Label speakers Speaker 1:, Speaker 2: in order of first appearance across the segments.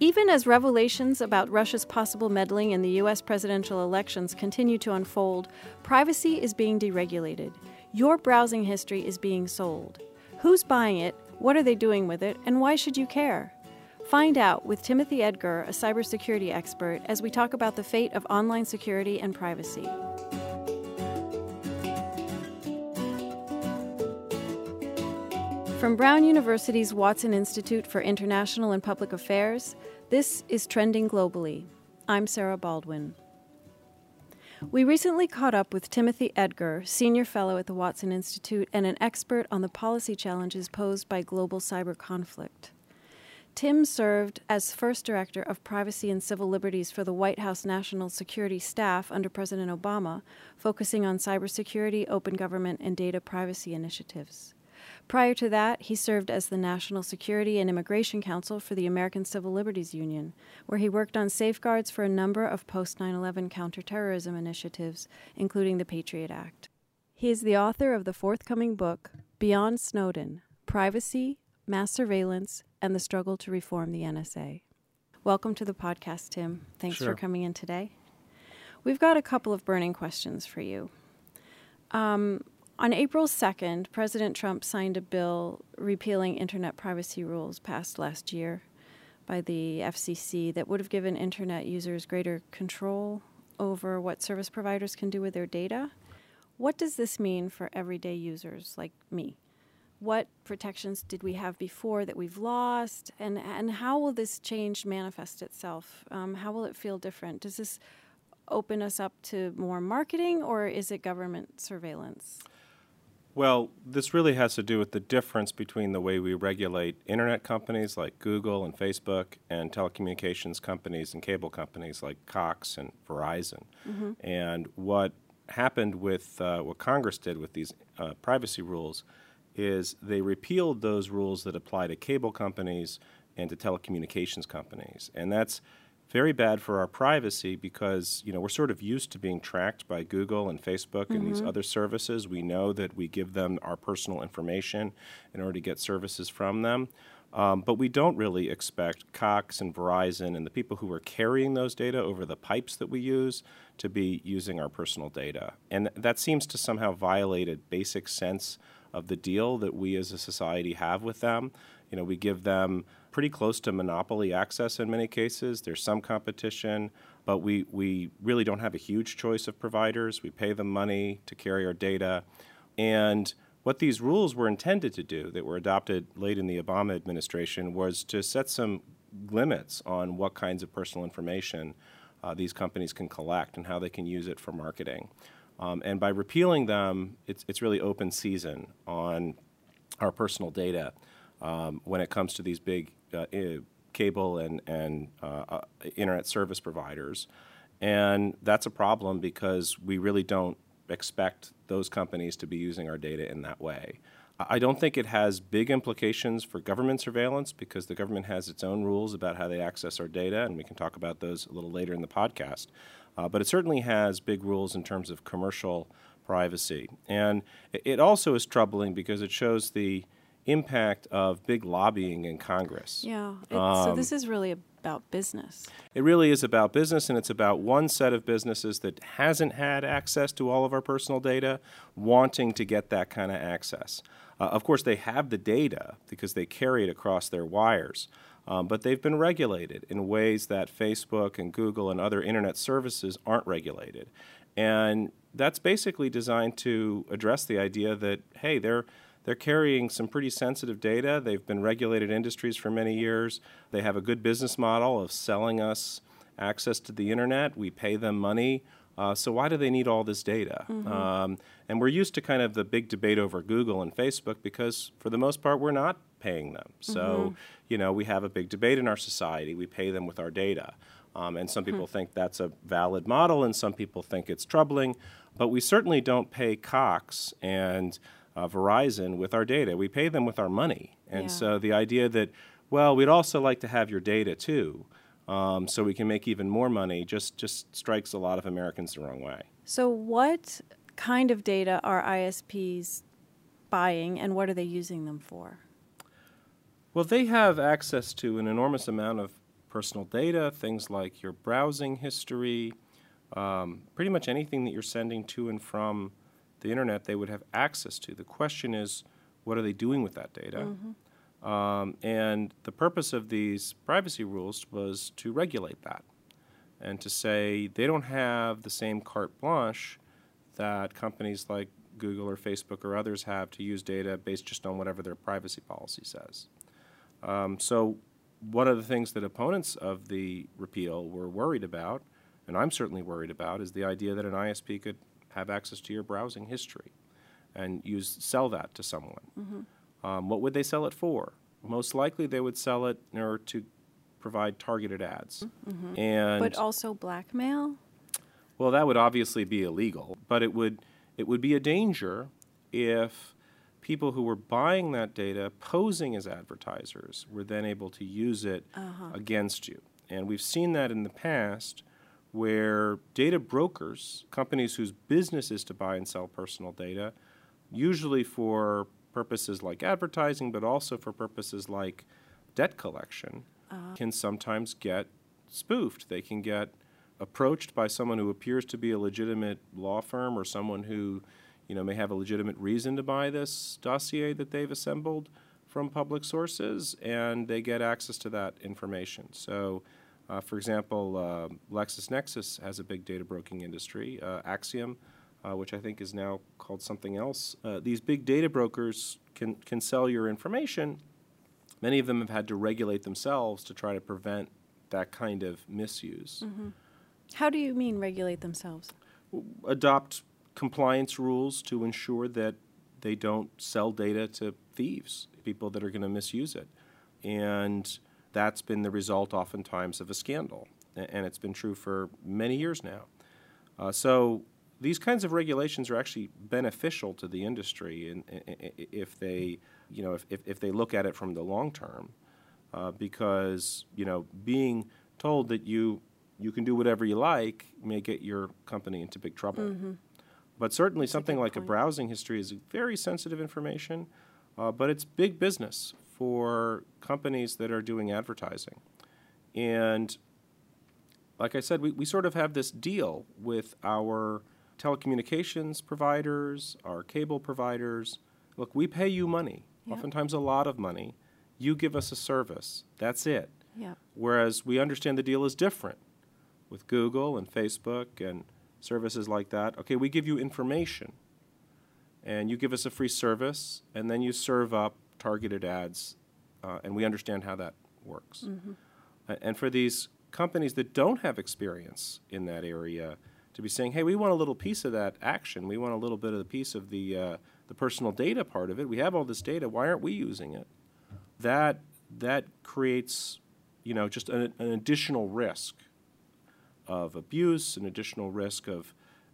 Speaker 1: Even as revelations about Russia's possible meddling in the U.S. presidential elections continue to unfold, privacy is being deregulated. Your browsing history is being sold. Who's buying it? What are they doing with it? And why should you care? Find out with Timothy Edgar, a cybersecurity expert, as we talk about the fate of online security and privacy. From Brown University's Watson Institute for International and Public Affairs, this is Trending Globally. I'm Sarah Baldwin. We recently caught up with Timothy Edgar, Senior Fellow at the Watson Institute and an expert on the policy challenges posed by global cyber conflict. Tim served as first director of privacy and civil liberties for the White House National Security Staff under President Obama, focusing on cybersecurity, open government, and data privacy initiatives. Prior to that, he served as the National Security and Immigration Counsel for the American Civil Liberties Union, where he worked on safeguards for a number of post-9/11 counterterrorism initiatives, including the Patriot Act. He is the author of the forthcoming book, Beyond Snowden: Privacy, Mass Surveillance, and the Struggle to Reform the NSA. Welcome to the podcast, Tim. Thanks for coming in today. We've got a couple of burning questions for you. On April 2nd, President Trump signed a bill repealing internet privacy rules passed last year by the FCC that would have given internet users greater control over what service providers can do with their data. What does this mean for everyday users like me? What protections did we have before that we've lost? And how will this change manifest itself? How will it feel different? Does this open us up to more marketing, or is it government surveillance?
Speaker 2: Well, this really has to do with the difference between the way we regulate internet companies like Google and Facebook and telecommunications companies and cable companies like Cox and Verizon. Mm-hmm. And what happened with what Congress did with these privacy rules is they repealed those rules that apply to cable companies and to telecommunications companies. And that's very bad for our privacy because, we're sort of used to being tracked by Google and Facebook and these other services. We know that we give them our personal information in order to get services from them. But we don't really expect Cox and Verizon and the people who are carrying those data over the pipes that we use to be using our personal data. And that seems to somehow violate a basic sense of the deal that we as a society have with them. We give them pretty close to monopoly access in many cases. There's some competition, but we really don't have a huge choice of providers. We pay them money to carry our data. And what these rules were intended to do, that were adopted late in the Obama administration, was to set some limits on what kinds of personal information these companies can collect and how they can use it for marketing. And by repealing them, it's really open season on our personal data when it comes to these big cable and internet service providers. And that's a problem because we really don't expect those companies to be using our data in that way. I don't think it has big implications for government surveillance because the government has its own rules about how they access our data, and we can talk about those a little later in the podcast. But it certainly has big rules in terms of commercial privacy. And it also is troubling because it shows the impact of big lobbying in Congress.
Speaker 1: Yeah, so this is really about business.
Speaker 2: It really is about business, and it's about one set of businesses that hasn't had access to all of our personal data wanting to get that kind of access. Of course, they have the data because they carry it across their wires, but they've been regulated in ways that Facebook and Google and other internet services aren't regulated. And that's basically designed to address the idea that, hey, they're carrying some pretty sensitive data. They've been regulated industries for many years. They have a good business model of selling us access to the internet. We pay them money. So why do they need all this data? And we're used to kind of the big debate over Google and Facebook because, for the most part, we're not paying them. So, we have a big debate in our society. We pay them with our data. And some people think that's a valid model, and some people think it's troubling. But we certainly don't pay Cox and Verizon with our data. We pay them with our money. And so the idea that, well, we'd also like to have your data too, so we can make even more money, just strikes a lot of Americans the wrong way.
Speaker 1: So what kind of data are ISPs buying, and what are they using them for?
Speaker 2: Well, they have access to an enormous amount of personal data, things like your browsing history, pretty much anything that you're sending to and from the internet, they would have access to. The question is, what are they doing with that data? And the purpose of these privacy rules was to regulate that and to say they don't have the same carte blanche that companies like Google or Facebook or others have to use data based just on whatever their privacy policy says. So one of the things that opponents of the repeal were worried about, and I'm certainly worried about, is the idea that an ISP could have access to your browsing history and sell that to someone. What would they sell it for? Most likely they would sell it in order to provide targeted ads.
Speaker 1: But also blackmail?
Speaker 2: Well, that would obviously be illegal, but it would be a danger if people who were buying that data, posing as advertisers, were then able to use it against you. And we've seen that in the past where data brokers, companies whose business is to buy and sell personal data, usually for purposes like advertising, but also for purposes like debt collection, can sometimes get spoofed. They can get approached by someone who appears to be a legitimate law firm or someone who, may have a legitimate reason to buy this dossier that they've assembled from public sources, and they get access to that information. So, for example, LexisNexis has a big data broking industry, Axiom, which I think is now called something else. These big data brokers can sell your information. Many of them have had to regulate themselves to try to prevent that kind of misuse.
Speaker 1: How do you mean regulate themselves?
Speaker 2: Adopt compliance rules to ensure that they don't sell data to thieves, people that are going to misuse it. And that's been the result oftentimes of a scandal, and it's been true for many years now. So these kinds of regulations are actually beneficial to the industry, and if they, if they look at it from the long term, because being told that you can do whatever you like may get your company into big trouble. But certainly something like a browsing history is very sensitive information, but it's big business for companies that are doing advertising. And like I said, we sort of have this deal with our telecommunications providers, our cable providers. Look, we pay you money, oftentimes a lot of money. You give us a service. That's it. Whereas we understand the deal is different with Google and Facebook and services like that. Okay, we give you information, and you give us a free service, and then you serve up targeted ads, and we understand how that works. And for these companies that don't have experience in that area to be saying, hey, we want a little piece of that action. We want a little bit of the piece of the personal data part of it. We have all this data. Why aren't we using it? That creates, just an additional risk of abuse, an additional risk of,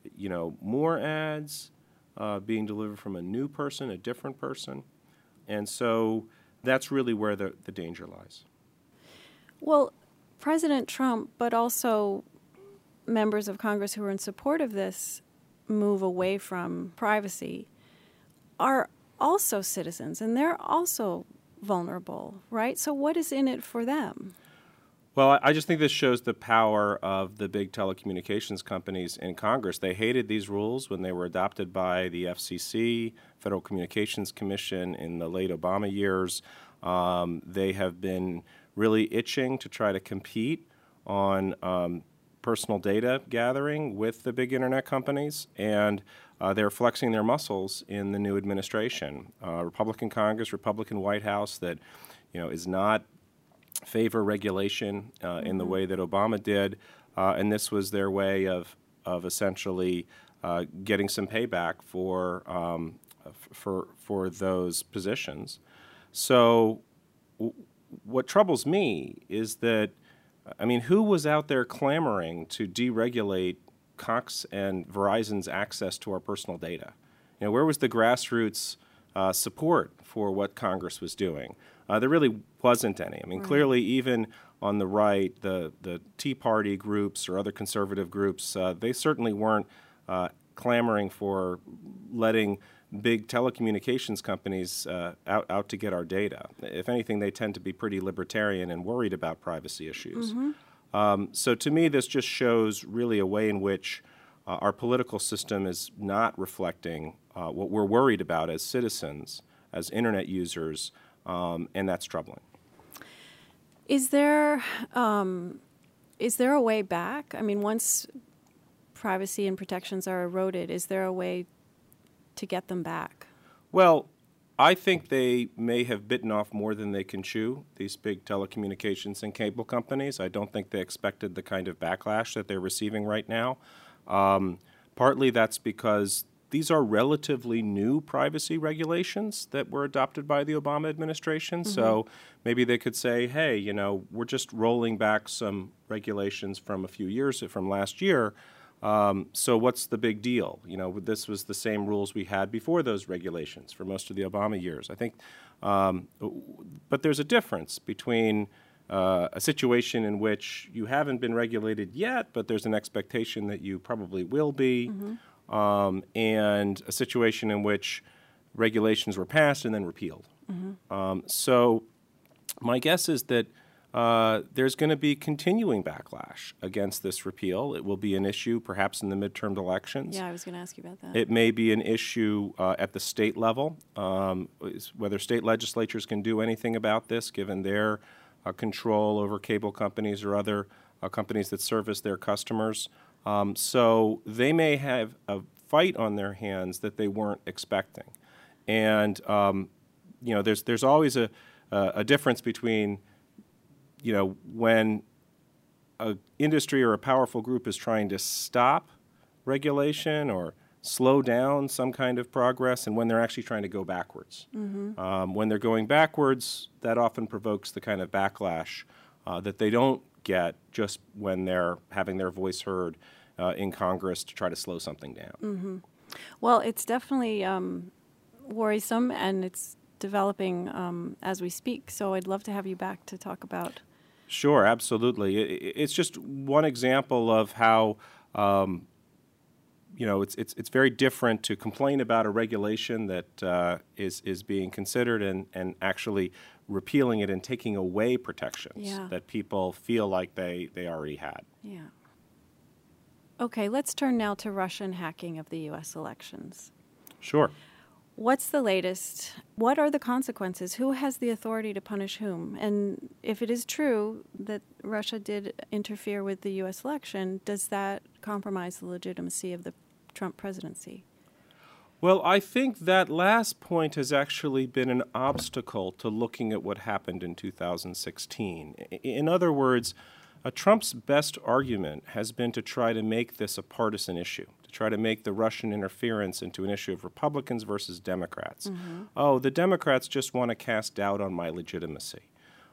Speaker 2: more ads being delivered from a new person, a different person. And so that's really where the danger lies.
Speaker 1: Well, President Trump, but also members of Congress who are in support of this move away from privacy, are also citizens, and they're also vulnerable, right? So what is in it for them?
Speaker 2: Well, I just think this shows the power of the big telecommunications companies in Congress. They hated these rules when they were adopted by the FCC, Federal Communications Commission, in the late Obama years. They have been really itching to try to compete on personal data gathering with the big internet companies, and they're flexing their muscles in the new administration. Republican Congress, Republican White House that is not favor regulation in the way that Obama did, and this was their way of essentially getting some payback for those positions. So what troubles me is that, who was out there clamoring to deregulate Cox and Verizon's access to our personal data? Where was the grassroots support for what Congress was doing? There really wasn't any. Clearly, even on the right, the Tea Party groups or other conservative groups, they certainly weren't clamoring for letting big telecommunications companies out to get our data. If anything, they tend to be pretty libertarian and worried about privacy issues. So to me, this just shows really a way in which our political system is not reflecting what we're worried about as citizens, as Internet users, and that's troubling.
Speaker 1: Is there a way back? I mean, once privacy and protections are eroded, is there a way to get them back?
Speaker 2: Well, I think they may have bitten off more than they can chew, these big telecommunications and cable companies. I don't think they expected the kind of backlash that they're receiving right now. Partly that's because these are relatively new privacy regulations that were adopted by the Obama administration. So maybe they could say, hey, you know, we're just rolling back some regulations from a few years, from last year. So what's the big deal? You know, this was the same rules we had before those regulations for most of the Obama years. I think, but there's a difference between a situation in which you haven't been regulated yet, but there's an expectation that you probably will be, and a situation in which regulations were passed and then repealed. So my guess is that there's going to be continuing backlash against this repeal. It will be an issue perhaps in the midterm elections.
Speaker 1: Yeah, I was going to ask you about that.
Speaker 2: It may be an issue at the state level, whether state legislatures can do anything about this given their control over cable companies or other companies that service their customers. So they may have a fight on their hands that they weren't expecting. And, you know, there's always a difference between, you know, when an industry or a powerful group is trying to stop regulation or slow down some kind of progress and when they're actually trying to go backwards. When they're going backwards, that often provokes the kind of backlash that they don't get just when they're having their voice heard in Congress to try to slow something down.
Speaker 1: Well, it's definitely worrisome, and it's developing as we speak. So I'd love to have you back to talk about.
Speaker 2: Sure, absolutely. It's just one example of how you know, it's very different to complain about a regulation that is being considered and actually repealing it and taking away protections that people feel like they already had.
Speaker 1: Yeah. Okay, let's turn now to Russian hacking of the U.S. elections.
Speaker 2: Sure.
Speaker 1: What's the latest? What are the consequences? Who has the authority to punish whom? And if it is true that Russia did interfere with the U.S. election, does that compromise the legitimacy of the Trump presidency?
Speaker 2: Well, I think that last point has actually been an obstacle to looking at what happened in 2016. In other words, Trump's best argument has been to try to make this a partisan issue, to try to make the Russian interference into an issue of Republicans versus Democrats. Oh, the Democrats just want to cast doubt on my legitimacy.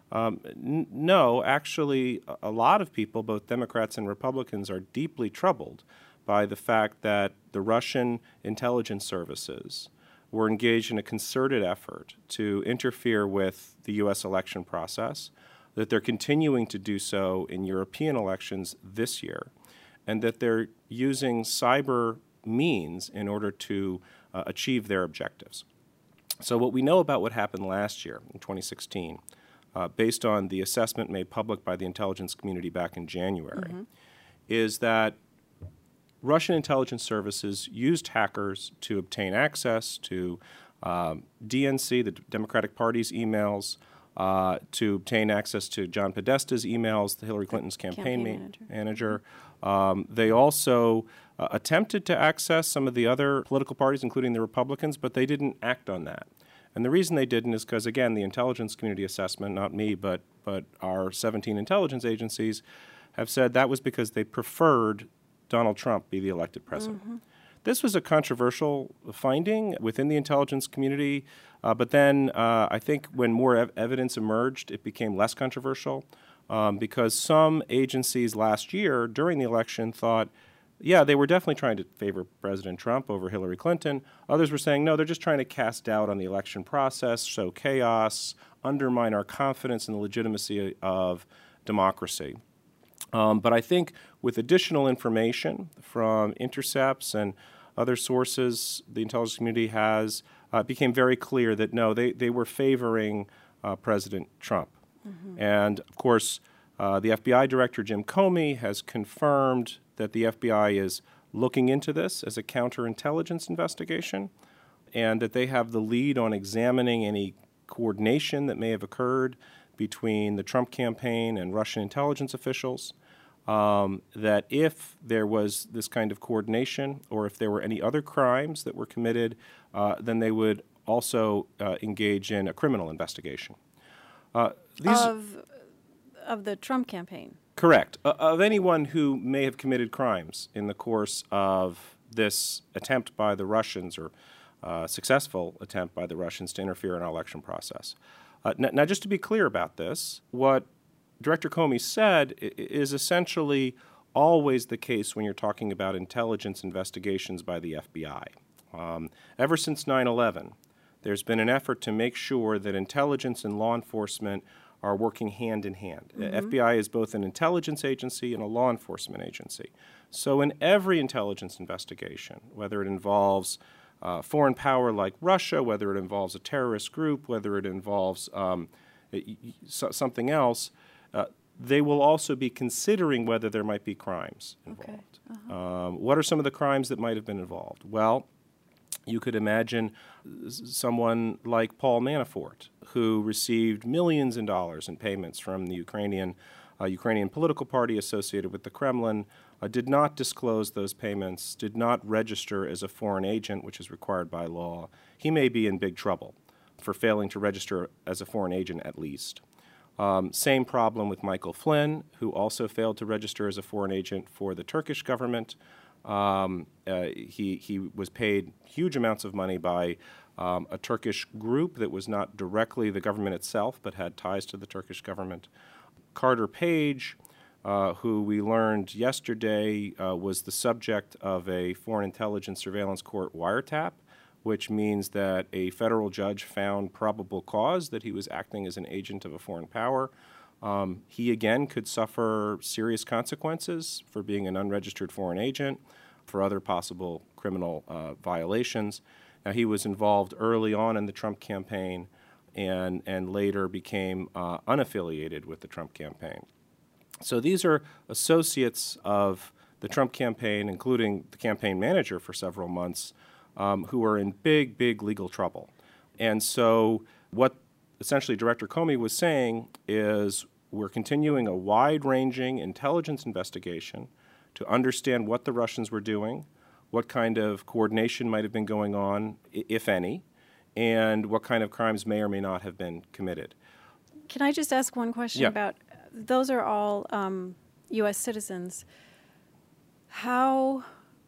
Speaker 2: No, actually, a lot of people, both Democrats and Republicans, are deeply troubled by the fact that the Russian intelligence services were engaged in a concerted effort to interfere with the U.S. election process, that they're continuing to do so in European elections this year, and that they're using cyber means in order to achieve their objectives. So what we know about what happened last year, in 2016, based on the assessment made public by the intelligence community back in January, is that Russian intelligence services used hackers to obtain access to DNC, the Democratic Party's emails, to obtain access to John Podesta's emails, Hillary Clinton's campaign manager. They also attempted to access some of the other political parties, including the Republicans, but they didn't act on that. And the reason they didn't is because, again, the intelligence community assessment, not me, but our 17 intelligence agencies, have said that was because they preferred Donald Trump be the elected president. This was a controversial finding within the intelligence community, but then I think when more evidence emerged, it became less controversial because some agencies last year during the election thought, yeah, they were definitely trying to favor President Trump over Hillary Clinton. Others were saying, no, they're just trying to cast doubt on the election process, sow chaos, undermine our confidence in the legitimacy of democracy. But I think with additional information from intercepts and other sources the intelligence community has, it became very clear that no, they were favoring President Trump. And of course, the FBI director, Jim Comey, has confirmed that the FBI is looking into this as a counterintelligence investigation, and that they have the lead on examining any coordination that may have occurred between the Trump campaign and Russian intelligence officials. That if there was this kind of coordination, or if there were any other crimes that were committed, then they would also engage in a criminal investigation.
Speaker 1: Of the Trump campaign?
Speaker 2: Correct. Of anyone who may have committed crimes in the course of this attempt by the Russians, or successful attempt by the Russians to interfere in our election process. Now, just to be clear about this, what Director Comey said is essentially always the case when you're talking about intelligence investigations by the FBI. Ever since 9/11, there's been an effort to make sure that intelligence and law enforcement are working hand in hand. FBI is both an intelligence agency and a law enforcement agency. So in every intelligence investigation, whether it involves foreign power like Russia, whether it involves a terrorist group, whether it involves something else, they will also be considering whether there might be crimes involved. Okay. What are some of the crimes that might have been involved? Well, you could imagine someone like Paul Manafort, who received millions in dollars in payments from the Ukrainian political party associated with the Kremlin, did not disclose those payments, did not register as a foreign agent, which is required by law. He may be in big trouble for failing to register as a foreign agent at least. Same problem with Michael Flynn, who also failed to register as a foreign agent for the Turkish government. He was paid huge amounts of money by a Turkish group that was not directly the government itself, but had ties to the Turkish government. Carter Page, who we learned yesterday was the subject of a Foreign Intelligence Surveillance Court wiretap, which means that a federal judge found probable cause that he was acting as an agent of a foreign power. He again could suffer serious consequences for being an unregistered foreign agent, for other possible criminal violations. Now, he was involved early on in the Trump campaign and later became unaffiliated with the Trump campaign. So these are associates of the Trump campaign, including the campaign manager for several months, who are in big, big legal trouble. And so what essentially Director Comey was saying is we're continuing a wide-ranging intelligence investigation to understand what the Russians were doing, what kind of coordination might have been going on, if any, and what kind of crimes may or may not have been committed.
Speaker 1: Can I just ask one question about, those are all U.S. citizens. How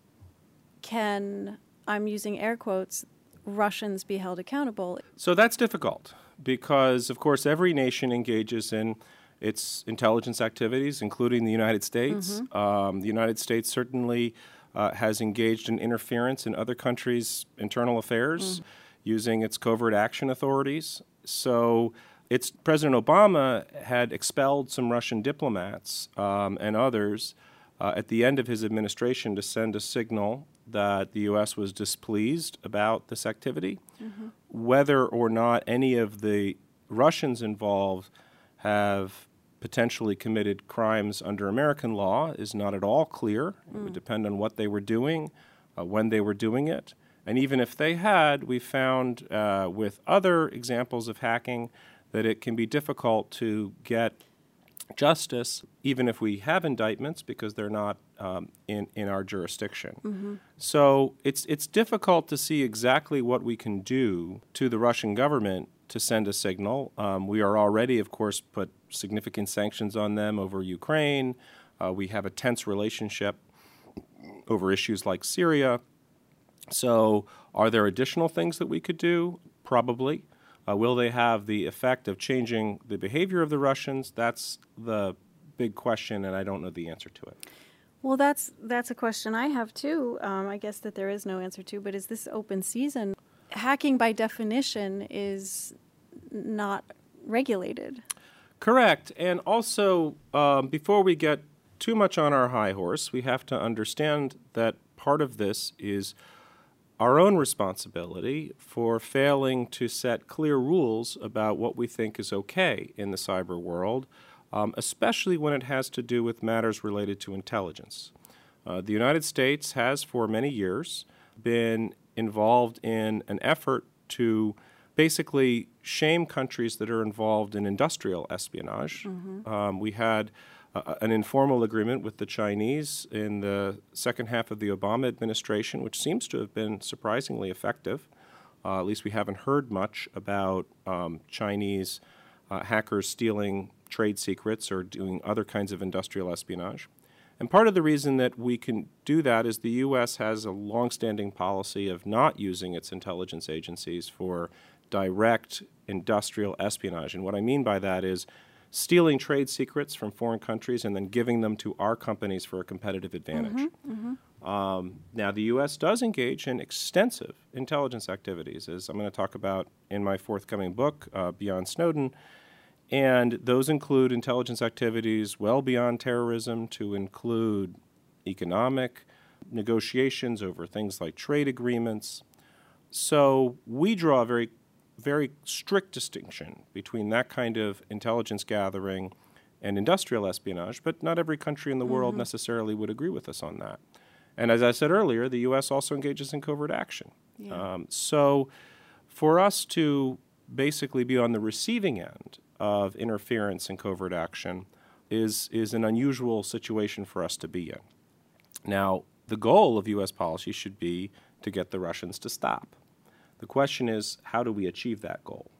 Speaker 1: can, I'm using air quotes, Russians be held accountable?
Speaker 2: So that's difficult because, of course, every nation engages in its intelligence activities, including the United States. The United States certainly has engaged in interference in other countries' internal affairs using its covert action authorities. So President Obama had expelled some Russian diplomats and others at the end of his administration to send a signal that the U.S. was displeased about this activity. Whether or not any of the Russians involved have potentially committed crimes under American law is not at all clear. It would depend on what they were doing, when they were doing it. And even if they had, we found with other examples of hacking that it can be difficult to get justice, even if we have indictments, because they're not in our jurisdiction. So it's difficult to see exactly what we can do to the Russian government to send a signal. We are already, of course, put significant sanctions on them over Ukraine. We have a tense relationship over issues like Syria. So are there additional things that we could do? Probably. Will they have the effect of changing the behavior of the Russians? That's the big question, and I don't know the answer to it.
Speaker 1: Well, that's a question I have, too. I guess that there is no answer to, but is this open season? Hacking, by definition, is not regulated.
Speaker 2: Correct. And also, before we get too much on our high horse, we have to understand that part of this is our own responsibility for failing to set clear rules about what we think is okay in the cyber world, especially when it has to do with matters related to intelligence. The United States has, for many years, been involved in an effort to basically shame countries that are involved in industrial espionage. We had an informal agreement with the Chinese in the second half of the Obama administration, which seems to have been surprisingly effective. At least we haven't heard much about Chinese hackers stealing trade secrets or doing other kinds of industrial espionage. And part of the reason that we can do that is the U.S. has a longstanding policy of not using its intelligence agencies for direct industrial espionage. And what I mean by that is stealing trade secrets from foreign countries and then giving them to our companies for a competitive advantage. Now, the U.S. does engage in extensive intelligence activities, as I'm going to talk about in my forthcoming book, Beyond Snowden. And those include intelligence activities well beyond terrorism, to include economic negotiations over things like trade agreements. So we draw a very strict distinction between that kind of intelligence gathering and industrial espionage, but not every country in the world necessarily would agree with us on that. And as I said earlier, the U.S. also engages in covert action. So for us to basically be on the receiving end of interference and covert action is an unusual situation for us to be in. Now, the goal of U.S. policy should be to get the Russians to stop. The question is, how do we achieve that goal?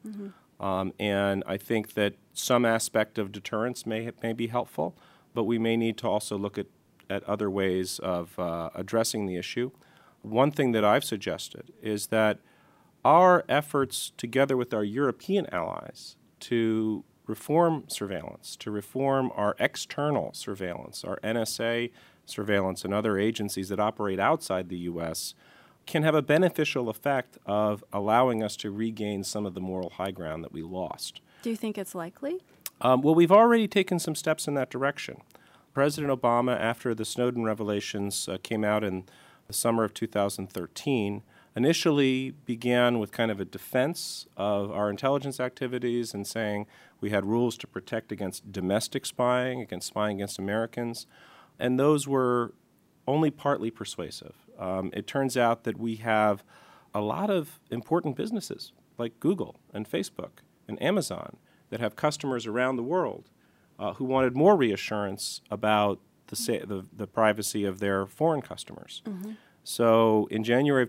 Speaker 2: And I think that some aspect of deterrence may be helpful, but we may need to also look at other ways of addressing the issue. One thing that I've suggested is that our efforts, together with our European allies, to reform surveillance, to reform our external surveillance, our NSA surveillance and other agencies that operate outside the U.S., can have a beneficial effect of allowing us to regain some of the moral high ground that we lost.
Speaker 1: Do you think it's likely?
Speaker 2: Well, we've already taken some steps in that direction. President Obama, after the Snowden revelations came out in the summer of 2013, initially began with kind of a defense of our intelligence activities and saying we had rules to protect against domestic spying, against spying against Americans, and those were only partly persuasive. It turns out that we have a lot of important businesses like Google and Facebook and Amazon that have customers around the world who wanted more reassurance about the privacy of their foreign customers. So in January of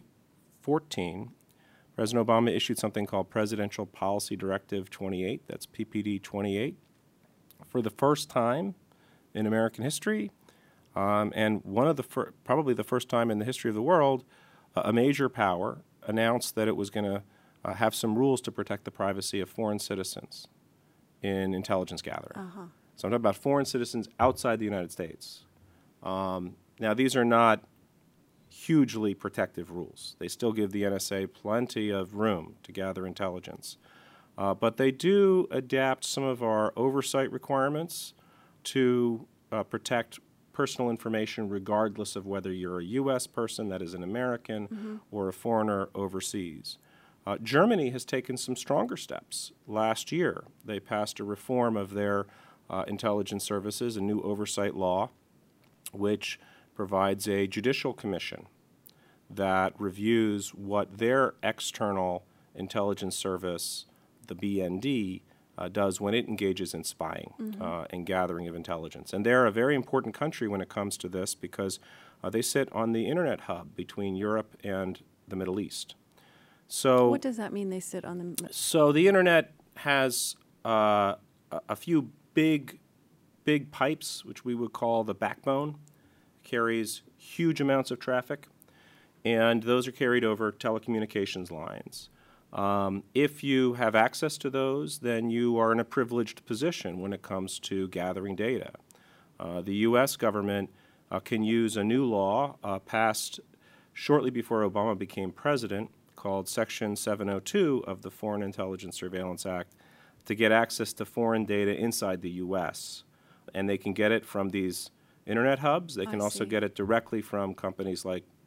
Speaker 2: 2014, President Obama issued something called Presidential Policy Directive 28, that's PPD 28, for the first time in American history, and one of probably the first time in the history of the world, a major power announced that it was going to have some rules to protect the privacy of foreign citizens in intelligence gathering. So I'm talking about foreign citizens outside the United States. Now, these are not hugely protective rules. They still give the NSA plenty of room to gather intelligence. But they do adapt some of our oversight requirements to protect personal information regardless of whether you're a U.S. person, that is an American, or a foreigner overseas. Germany has taken some stronger steps. Last year, they passed a reform of their intelligence services, a new oversight law, which provides a judicial commission that reviews what their external intelligence service, the BND, does when it engages in spying and gathering of intelligence. And they're a very important country when it comes to this because they sit on the internet hub between Europe and the Middle East. So
Speaker 1: what does that mean, they sit on the...
Speaker 2: So the internet has a few big pipes, which we would call the backbone, carries huge amounts of traffic, and those are carried over telecommunications lines. If you have access to those, then you are in a privileged position when it comes to gathering data. The U.S. government can use a new law passed shortly before Obama became president called Section 702 of the Foreign Intelligence Surveillance Act to get access to foreign data inside the U.S. And they can get it from these internet hubs. They can also get it directly from companies like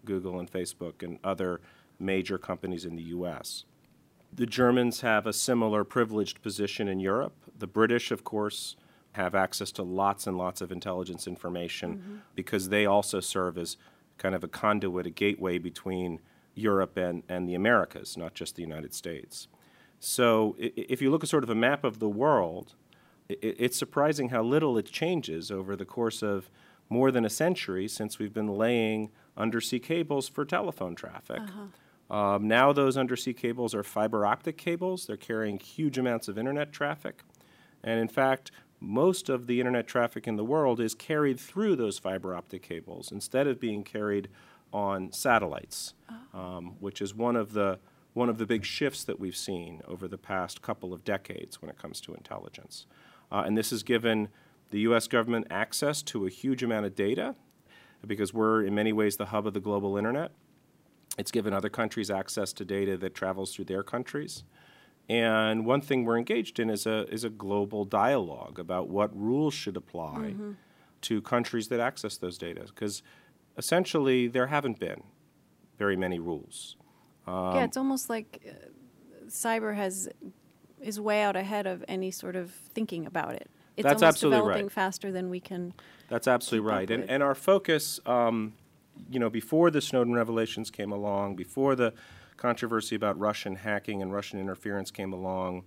Speaker 2: Google and Facebook and other major companies in the U.S. The Germans have a similar privileged position in Europe. The British, of course, have access to lots and lots of intelligence information because they also serve as kind of a conduit, a gateway between Europe and the Americas, not just the United States. So if you look at sort of a map of the world, it's surprising how little it changes over the course of more than a century since we've been laying undersea cables for telephone traffic. Now those undersea cables are fiber optic cables. They're carrying huge amounts of internet traffic. And in fact, most of the internet traffic in the world is carried through those fiber optic cables instead of being carried on satellites, which is one of the big shifts that we've seen over the past couple of decades when it comes to intelligence. And this has given the U.S. government access to a huge amount of data because we're in many ways the hub of the global internet. It's given other countries access to data that travels through their countries. And one thing we're engaged in is a global dialogue about what rules should apply to countries that access those data, because essentially there haven't been very many rules.
Speaker 1: Yeah, it's almost like cyber is way out ahead of any sort of thinking about it. It's
Speaker 2: That's
Speaker 1: almost
Speaker 2: absolutely
Speaker 1: developing
Speaker 2: right.
Speaker 1: faster than we can.
Speaker 2: That's absolutely right. And our focus, before the Snowden revelations came along, before the controversy about Russian hacking and Russian interference came along,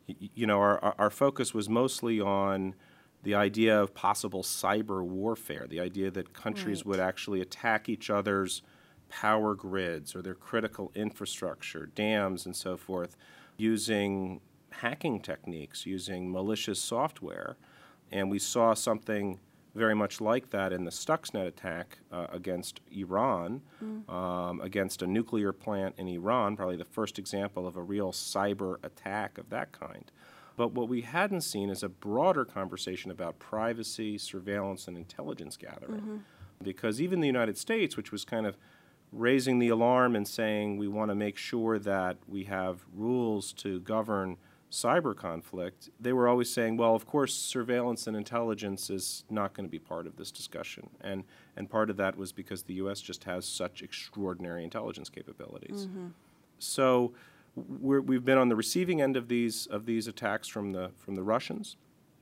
Speaker 2: our focus was mostly on the idea of possible cyber warfare, the idea that countries would actually attack each other's power grids or their critical infrastructure, dams and so forth, using hacking techniques, using malicious software. And we saw something very much like that in the Stuxnet attack against Iran, against a nuclear plant in Iran, probably the first example of a real cyber attack of that kind. But what we hadn't seen is a broader conversation about privacy, surveillance, and intelligence gathering. Because even the United States, which was kind of raising the alarm and saying we want to make sure that we have rules to govern cyber conflict, they were always saying, well, of course, surveillance and intelligence is not going to be part of this discussion. And part of that was because the U.S. just has such extraordinary intelligence capabilities. So we've been on the receiving end of these attacks from the Russians.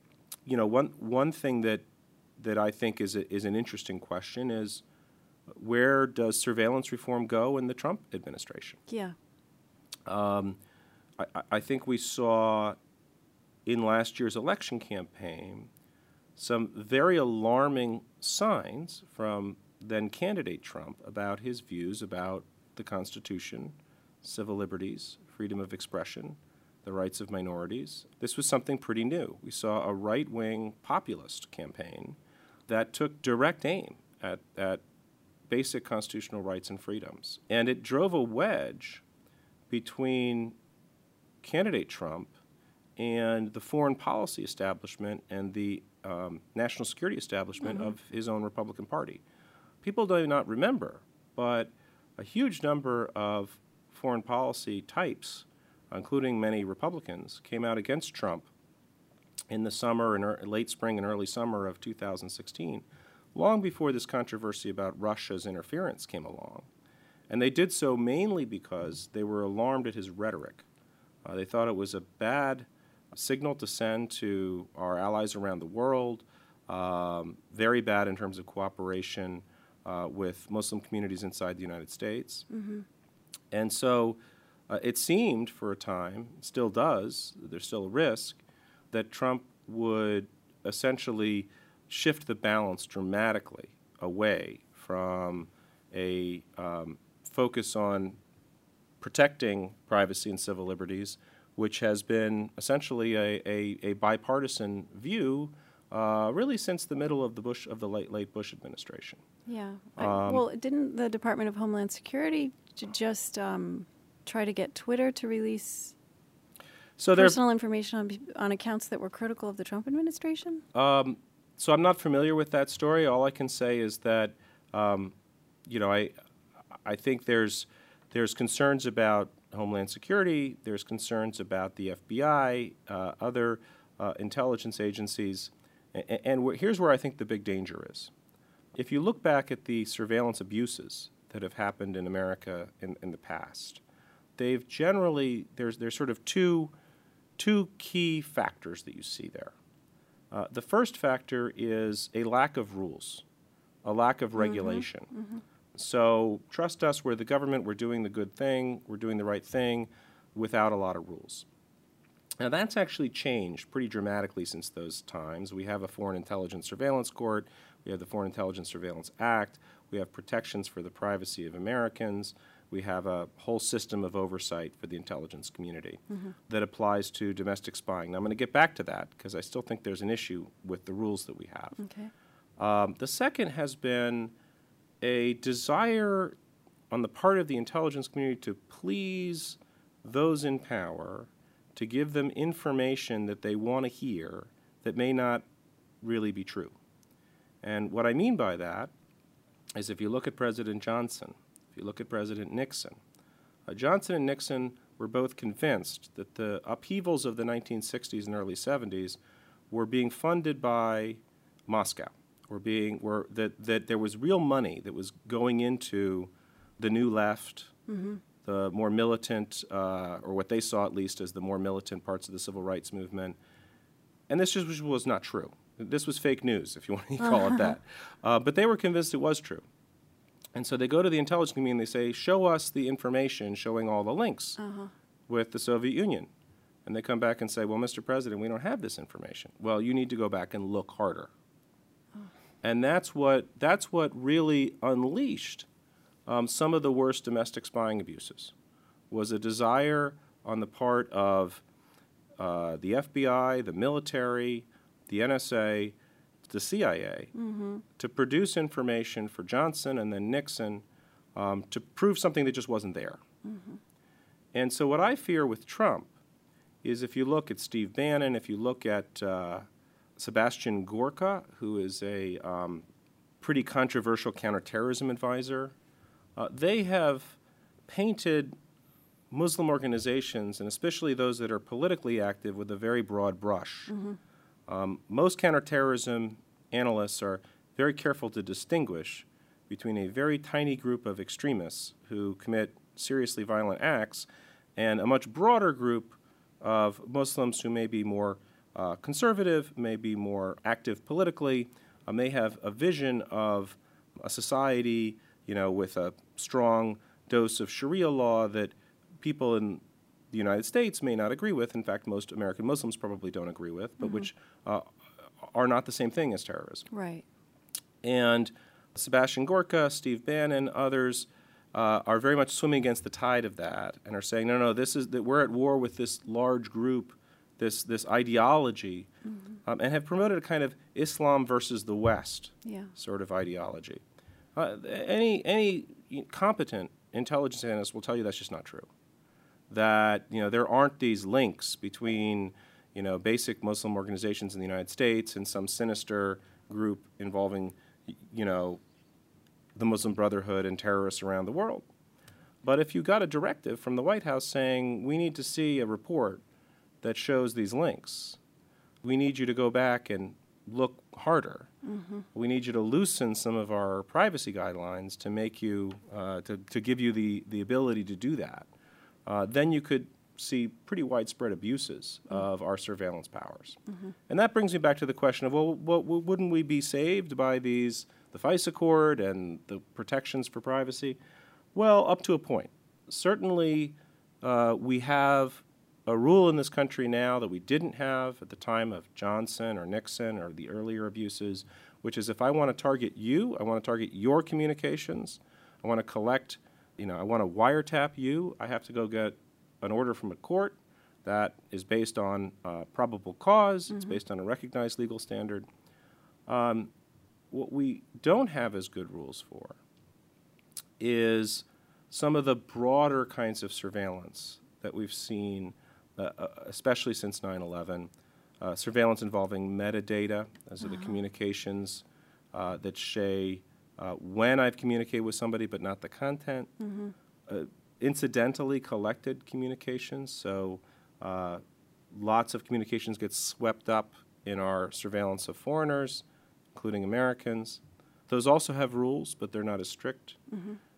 Speaker 2: One thing that I think is an interesting question is, where does surveillance reform go in the Trump administration?
Speaker 1: Yeah.
Speaker 2: I think we saw in last year's election campaign some very alarming signs from then candidate Trump about his views about the Constitution, civil liberties, freedom of expression, the rights of minorities. This was something pretty new. We saw a right-wing populist campaign that took direct aim at basic constitutional rights and freedoms. And it drove a wedge between candidate Trump and the foreign policy establishment and the national security establishment of his own Republican Party. People do not remember, but a huge number of foreign policy types, including many Republicans, came out against Trump in the summer and late spring and early summer of 2016, long before this controversy about Russia's interference came along. And they did so mainly because they were alarmed at his rhetoric. They thought it was a bad signal to send to our allies around the world, very bad in terms of cooperation with Muslim communities inside the United States. And so it seemed for a time, still does, there's still a risk, that Trump would essentially shift the balance dramatically away from a focus on protecting privacy and civil liberties, which has been essentially a bipartisan view really since the middle of the late Bush administration.
Speaker 1: Yeah. Well, didn't the Department of Homeland Security just try to get Twitter to release personal information on accounts that were critical of the Trump administration?
Speaker 2: So I'm not familiar with that story. All I can say is that, I think there's concerns about Homeland Security, there's concerns about the FBI, other intelligence agencies, and here's where I think the big danger is. If you look back at the surveillance abuses that have happened in America in the past. They've generally, there's sort of two key factors that you see there. The first factor is a lack of rules, a lack of regulation. So trust us, we're the government, we're doing the good thing, we're doing the right thing without a lot of rules. Now that's actually changed pretty dramatically since those times. We have a Foreign Intelligence Surveillance Court, we have the Foreign Intelligence Surveillance Act, we have protections for the privacy of Americans, we have a whole system of oversight for the intelligence community that applies to domestic spying. Now I'm going to get back to that because I still think there's an issue with the rules that we have.
Speaker 1: Okay.
Speaker 2: The second has been a desire on the part of the intelligence community to please those in power, to give them information that they want to hear that may not really be true. And what I mean by that is if you look at President Johnson, if you look at President Nixon, Johnson and Nixon were both convinced that the upheavals of the 1960s and early 70s were being funded by Moscow, that there was real money that was going into the new left, the more militant, or what they saw at least as the more militant parts of the civil rights movement. And this just was not true. This was fake news, if you want to call it that. But they were convinced it was true. And so they go to the intelligence community and they say, show us the information showing all the links with the Soviet Union. And they come back and say, well, Mr. President, we don't have this information. Well, you need to go back and look harder. And that's what really unleashed some of the worst domestic spying abuses, was a desire on the part of the FBI, the military, the NSA, the CIA, to produce information for Johnson and then Nixon to prove something that just wasn't there. And so what I fear with Trump is if you look at Steve Bannon, if you look at Sebastian Gorka, who is a pretty controversial counterterrorism advisor, they have painted Muslim organizations, and especially those that are politically active, with a very broad brush. Most counterterrorism analysts are very careful to distinguish between a very tiny group of extremists who commit seriously violent acts and a much broader group of Muslims who may be more conservative, may be more active politically, may have a vision of a society, with a strong dose of Sharia law that people in the United States may not agree with. In fact, most American Muslims probably don't agree with, but which are not the same thing as terrorism.
Speaker 1: Right.
Speaker 2: And Sebastian Gorka, Steve Bannon, others are very much swimming against the tide of that and are saying, no, this is that we're at war with this large group, this ideology, and have promoted a kind of Islam versus the West sort of ideology. Any competent intelligence analyst will tell you that's just not true. That there aren't these links between basic Muslim organizations in the United States and some sinister group involving the Muslim Brotherhood and terrorists around the world. But if you got a directive from the White House saying we need to see a report that shows these links, we need you to go back and look harder. We need you to loosen some of our privacy guidelines to make you to give you the ability to do that. Then you could see pretty widespread abuses of our surveillance powers. And that brings me back to the question of, well, wouldn't we be saved by the FISA Accord and the protections for privacy? Well, up to a point. Certainly, we have a rule in this country now that we didn't have at the time of Johnson or Nixon or the earlier abuses, which is if I want to target you, I want to target your communications, I want to collect, I want to wiretap you, I have to go get an order from a court that is based on probable cause, it's based on a recognized legal standard. What we don't have as good rules for is some of the broader kinds of surveillance that we've seen, especially since 9/11, surveillance involving metadata, those are the communications that say when I've communicated with somebody but not the content, incidentally collected communications, so lots of communications get swept up in our surveillance of foreigners, including Americans. Those also have rules, but they're not as strict.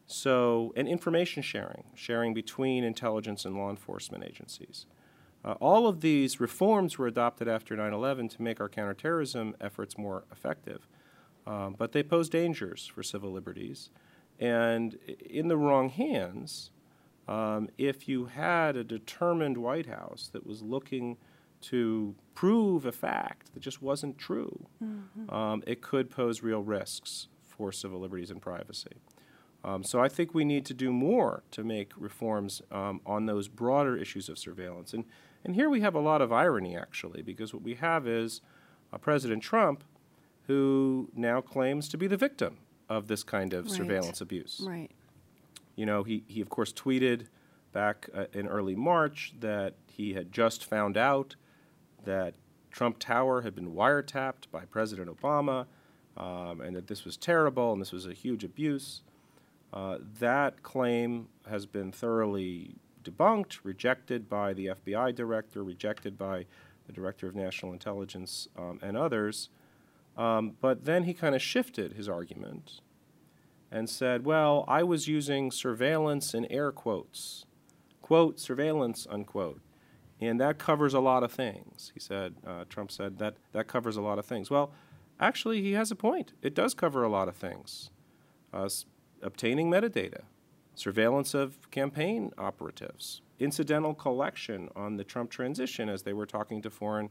Speaker 2: So, and information sharing between intelligence and law enforcement agencies. All of these reforms were adopted after 9/11 to make our counterterrorism efforts more effective. But they pose dangers for civil liberties. And in the wrong hands, if you had a determined White House that was looking to prove a fact that just wasn't true, it could pose real risks for civil liberties and privacy. So I think we need to do more to make reforms on those broader issues of surveillance. And here we have a lot of irony, actually, because what we have is President Trump, who now claims to be the victim of this kind of surveillance abuse.
Speaker 1: Right.
Speaker 2: You know, he of course tweeted back in early March that he had just found out that Trump Tower had been wiretapped by President Obama, and that this was terrible and this was a huge abuse. That claim has been thoroughly debunked, rejected by the FBI director, rejected by the director of national intelligence and others. But then he kind of shifted his argument and said, well, I was using surveillance in air quotes, quote, surveillance, unquote. And that covers a lot of things, he said. Trump said that covers a lot of things. Well, actually, he has a point. It does cover a lot of things. Obtaining metadata, surveillance of campaign operatives, incidental collection on the Trump transition as they were talking to foreign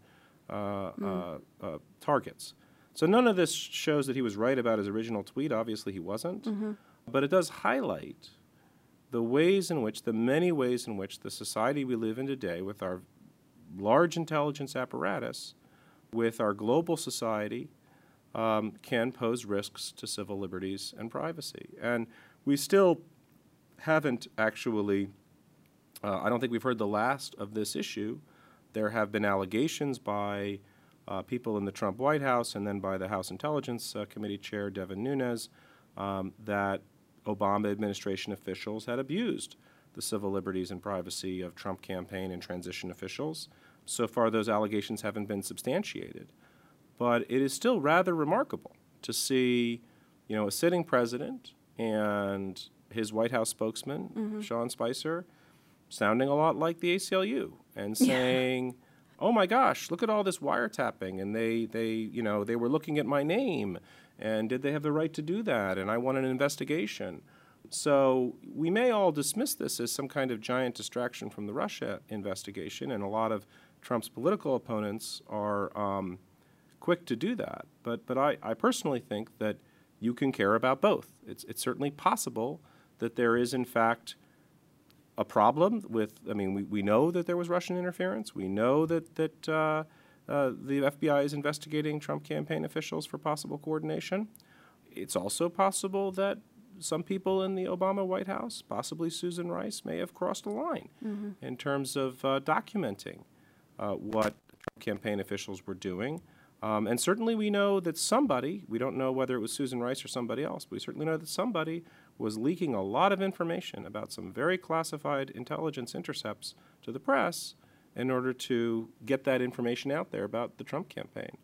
Speaker 2: targets. So none of this shows that he was right about his original tweet. Obviously, he wasn't. But it does highlight the ways in which, the many ways in which the society we live in today, with our large intelligence apparatus, with our global society, can pose risks to civil liberties and privacy. And we still haven't actually, I don't think we've heard the last of this issue. There have been allegations by people in the Trump White House and then by the House Intelligence Committee Chair Devin Nunes that Obama administration officials had abused the civil liberties and privacy of Trump campaign and transition officials. So far, those allegations haven't been substantiated. But it is still rather remarkable to see, you know, a sitting president and his White House spokesman, Sean Spicer, sounding a lot like the ACLU and saying, oh my gosh, look at all this wiretapping, and they were looking at my name, and did they have the right to do that? And I want an investigation. So we may all dismiss this as some kind of giant distraction from the Russia investigation, and a lot of Trump's political opponents are quick to do that. But I personally think that you can care about both. It's certainly possible that there is, in fact, a problem with, I mean, we know that there was Russian interference. We know that the FBI is investigating Trump campaign officials for possible coordination. It's also possible that some people in the Obama White House, possibly Susan Rice, may have crossed a line in terms of documenting what Trump campaign officials were doing. And certainly we know that somebody, we don't know whether it was Susan Rice or somebody else, but we certainly know that somebody was leaking a lot of information about some very classified intelligence intercepts to the press in order to get that information out there about the Trump campaign.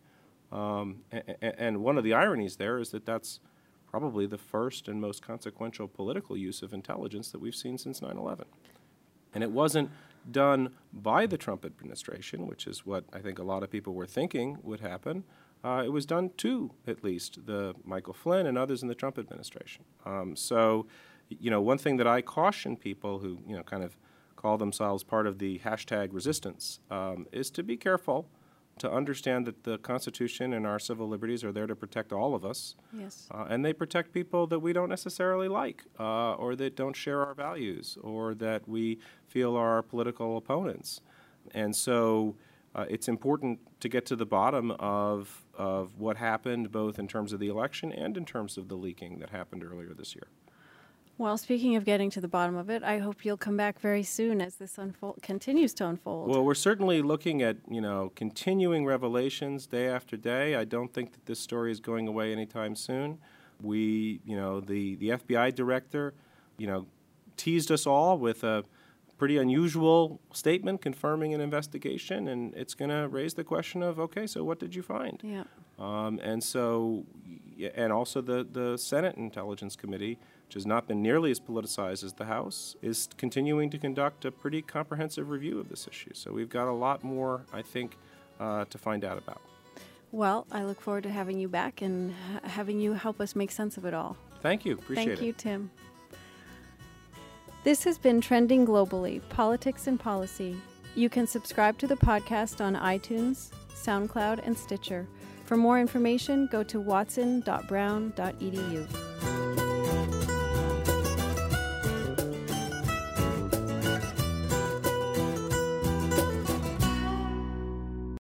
Speaker 2: And one of the ironies there is that that's probably the first and most consequential political use of intelligence that we've seen since 9/11. And it wasn't done by the Trump administration, which is what I think a lot of people were thinking would happen. It was done to, at least, the Michael Flynn and others in the Trump administration. So, you know, one thing that I caution people who, you know, kind of call themselves part of the hashtag resistance is to be careful, to understand that the Constitution and our civil liberties are there to protect all of us.
Speaker 1: Yes.
Speaker 2: And they protect people that we don't necessarily like, or that don't share our values, or that we feel are our political opponents. And so it's important to get to the bottom of what happened, both in terms of the election and in terms of the leaking that happened earlier this year.
Speaker 1: Well, speaking of getting to the bottom of it, I hope you'll come back very soon as this continues to unfold.
Speaker 2: Well, we're certainly looking at, you know, continuing revelations day after day. I don't think that this story is going away anytime soon. We, you know, the FBI director, you know, teased us all with a pretty unusual statement confirming an investigation, and it's going to raise the question of, okay, so what did you find?
Speaker 1: Yeah.
Speaker 2: And so, and also the Senate Intelligence Committee, which has not been nearly as politicized as the House, is continuing to conduct a pretty comprehensive review of this issue. So we've got a lot more, I think, to find out about.
Speaker 1: Well, I look forward to having you back and having you help us make sense of it all.
Speaker 2: Thank you. Appreciate it.
Speaker 1: Thank you, Tim. This has been Trending Globally, Politics and Policy. You can subscribe to the podcast on iTunes, SoundCloud, and Stitcher. For more information, go to watson.brown.edu.